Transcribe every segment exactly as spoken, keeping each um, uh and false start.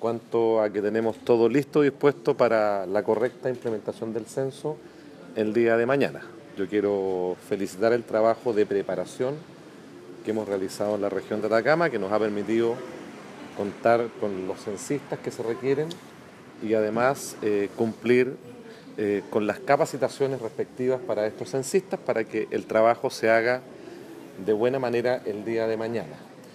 cuanto a que tenemos todo listo y dispuesto para la correcta implementación del censo el día de mañana. Yo quiero felicitar el trabajo de preparación que hemos realizado en la región de Atacama, que nos ha permitido contar con los censistas que se requieren y además eh, cumplir eh, con las capacitaciones respectivas para estos censistas para que el trabajo se haga de buena manera el día de mañana.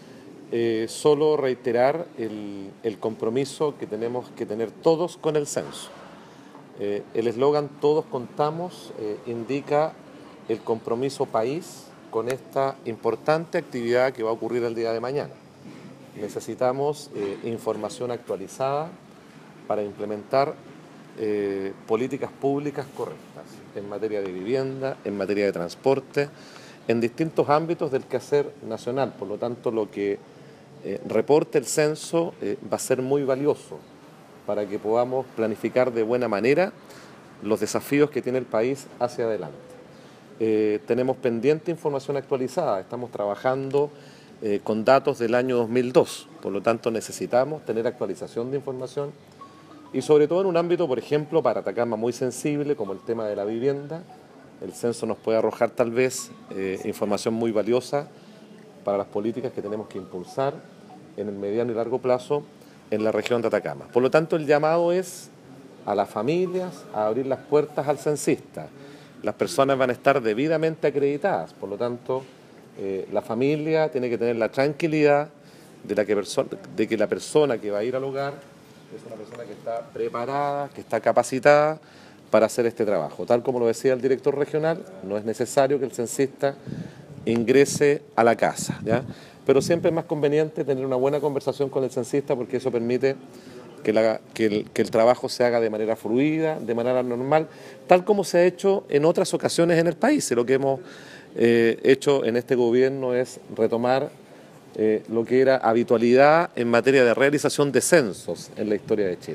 Eh, solo reiterar el, el compromiso que tenemos que tener todos con el censo. Eh, el eslogan "Todos contamos" eh, indica el compromiso país con esta importante actividad que va a ocurrir el día de mañana. Necesitamos eh, información actualizada para implementar eh, políticas públicas correctas en materia de vivienda, en materia de transporte, en distintos ámbitos del quehacer nacional. Por lo tanto, lo que eh, reporte el censo eh, va a ser muy valioso para que podamos planificar de buena manera los desafíos que tiene el país hacia adelante. Eh, tenemos pendiente información actualizada, estamos trabajando eh, con datos del año dos mil dos, por lo tanto necesitamos tener actualización de información y sobre todo en un ámbito, por ejemplo, para Atacama muy sensible como el tema de la vivienda. El censo nos puede arrojar tal vez eh, información muy valiosa para las políticas que tenemos que impulsar en el mediano y largo plazo en la región de Atacama. Por lo tanto, el llamado es a las familias a abrir las puertas al censista. Las personas van a estar debidamente acreditadas, por lo tanto, eh, la familia tiene que tener la tranquilidad de, la que de que la persona que va a ir al hogar es una persona que está preparada, que está capacitada para hacer este trabajo. Tal como lo decía el director regional, no es necesario que el censista ingrese a la casa, ¿ya? Pero siempre es más conveniente tener una buena conversación con el censista porque eso permite que, la, que, el, que el trabajo se haga de manera fluida, de manera normal, tal como se ha hecho en otras ocasiones en el país. Lo que hemos eh, hecho en este gobierno es retomar eh, lo que era habitualidad en materia de realización de censos en la historia de Chile.